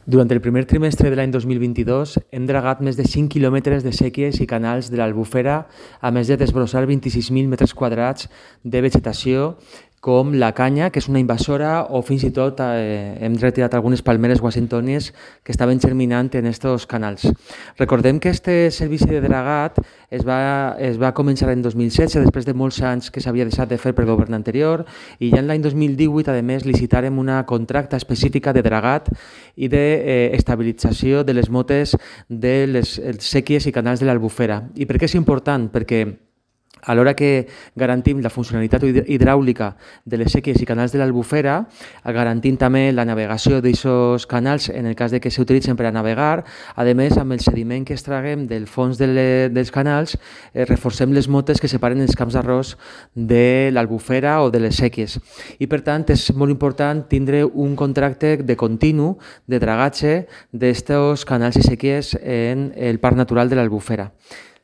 Durant el primer trimestre de l'any 2022 hem dragat més de 5 quilòmetres de séquies i canals de l'Albufera, a més de desbrossar 26.000 metres quadrats de vegetació, com la canya, que és una invasora, o fins i tot hem retirat algunes palmeres washingtonies que estaven germinant en aquests canals. Recordem que aquest servici de dragat es va començar l'any 2016, després de molts anys que s'havia deixat de fer pel govern anterior, i ja en l'any 2018, a més, licitarem una contracta específica de dragat i d'estabilització de les motes de les séquies i canals de l'Albufera. I per què és important? Perquè a l'hora que garantim la funcionalitat hidràulica de les séquies i canals de l'Albufera, garantint també la navegació d'aquests canals en el cas de que s'utilitzen per a navegar, a més, amb el sediment que extraguem del fons dels canals, reforcem les motes que separen els camps d'arròs de l'Albufera o de les séquies. I, per tant, és molt important tindre un contracte de continu de dragatge d'aquests canals i séquies en el Parc Natural de l'Albufera.